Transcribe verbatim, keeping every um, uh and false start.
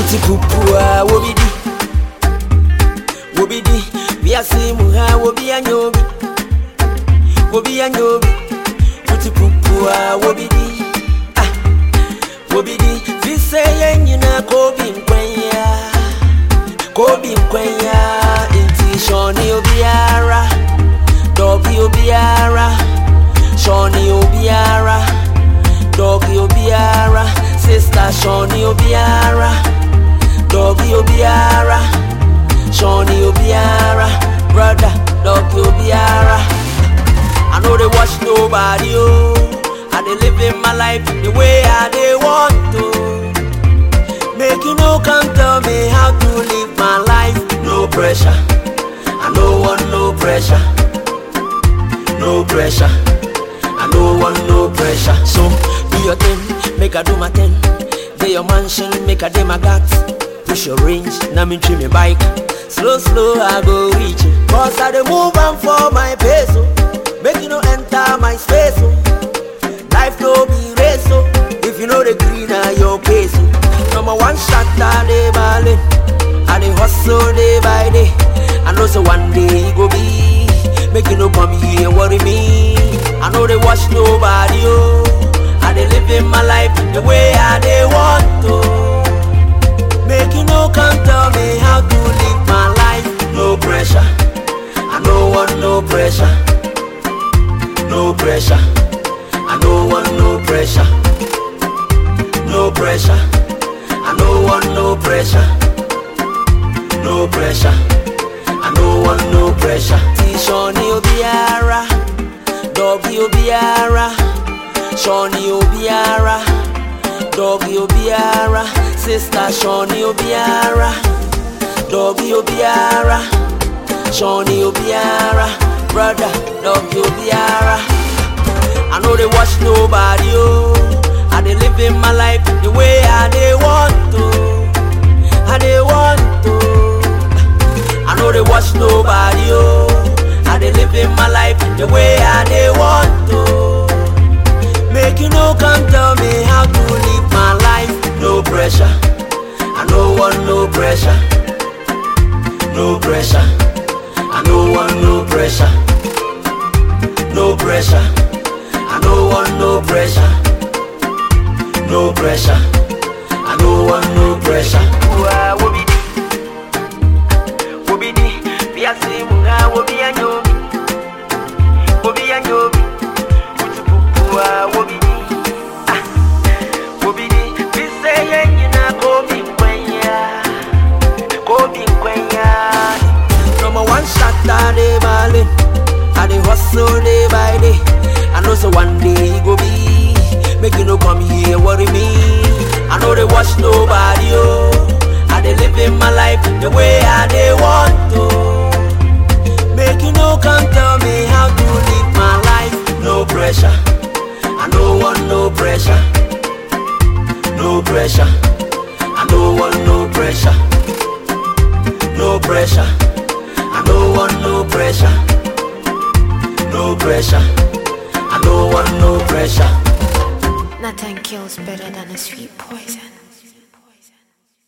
Uti pupua wobidi, wobidi. We are seeing muha wobi anyobi, wobi anyobi. Uti pupua wobidi, ah, wobidi. We say yenyina kobi mkwenya, kobi mkwenya. Inti shoni obiara, dogi obiara, shoni obiara, dogi obiara. Sister shoni obiara, dogi obiara, shoni obiara, brother dogi obiara. I know they watch nobody, oh. I they living my life the way I they want to. Make you no come tell me how to live my life. No pressure, I no want no pressure, no pressure, I no want no pressure. So do your thing, make I do my thing. Day your mansion, make I day my gat. Push your range, now me trim me bike. Slow, slow, I go reach it. Cause I dey move on for my pace, oh. Make you no enter my space, oh. Life no be race, oh. If you know the green, are your case, oh. Number one shot, I dey ballin'. I dey hustle day by day. I know so one day it go be. Make you no come here worry me. I know they watch nobody, oh. I dey living my life the way I dey want to. Make you no come tell me how to live my life. No pressure, I no want no pressure, no pressure, I no want no pressure, no pressure, I no want no pressure, no pressure, I no want no pressure. T-Shoni obiara, dogi obiara, Shoni obiara, dogi obiara. Sister Shoni obiara, dogi obiara, Shoni obiara, brother dogi obiara. I know they watch nobody, oh. I they living my life the way I they want to, I they want to. I know they watch nobody, oh. I they living my life the way I they want to. Make you no come tell me how to live my life. No pressure, I no want no pressure, no pressure, I no want no pressure, no pressure, I no want no pressure, no pressure, I no want no pressure. Wa wobidi, wobidi, we are seeing muha wobi anyobi, wobi anyobi, utupu wa wobidi. Number one shot, I dey ballin'. I dey hustle day by day. I know so one day it go be. Make you no come here worry me. I know they watch nobody, oh. I dey living my life the way I dey want to. Make you no come tell me how to live my life. No pressure, I no want no pressure, no pressure, I no want no pressure, no pressure, I no want no pressure, no pressure, I no want no pressure. Nothing kills better than a sweet poison.